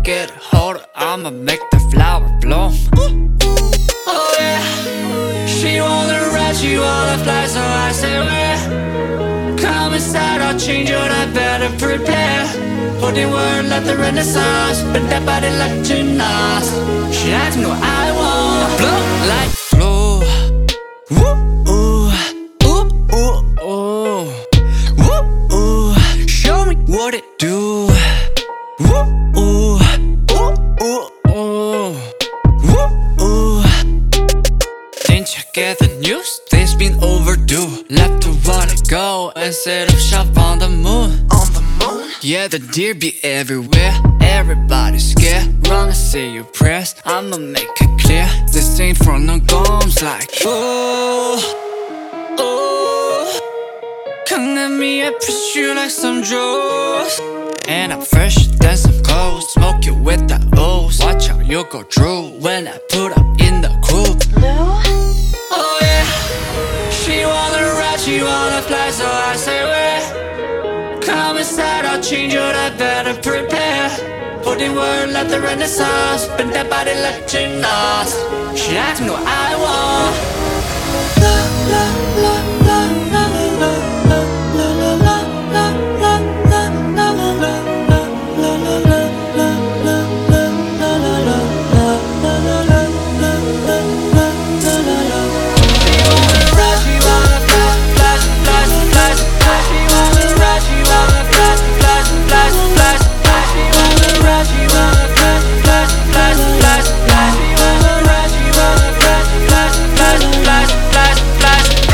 get a hold, I'ma make the flower bloom. Oh yeah, she wanna ride, she wanna fly, so I say where. Come inside, I'll change your life, better prepare. For the world like the Renaissance, bend that body like gymnast. She asks me what I want, blow like flow. Woo, ooh, ooh, ooh, ooh. Woo, ooh, show me what it do. Woo, ooh, ooh, ooh, ooh. Woo, ooh. Didn't you get the news? Things been overdue. Left to wanna go and set up shop on the moon. On the moon? Yeah, the deer be everywhere. Everybody's scared. Wrong, I say your prayers. I'ma make it clear. This ain't for no gums like oh, oh. Come at me, I push you like some drugs. And I'm fresher than some clothes. Smoke you with the O's. Watch how you go through when I put up in the coupe. Oh yeah, she wanna ride, she wanna fly, so I say where. Come inside, I'll change your life, better prepare. For the world like the Renaissance, bend that body like gymnast. She asks me what I want.